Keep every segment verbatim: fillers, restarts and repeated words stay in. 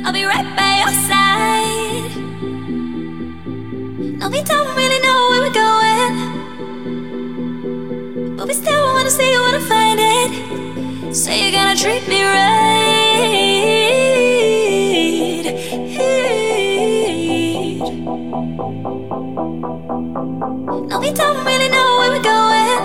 I'll be right by your side. No, we don't really know where we're going, but we still wanna see, wanna find it. Say you're gonna treat me right. No, we don't really know where we're going,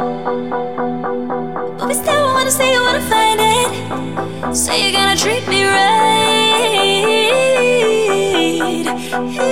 but we still wanna see, wanna find it. Say you're gonna treat me right.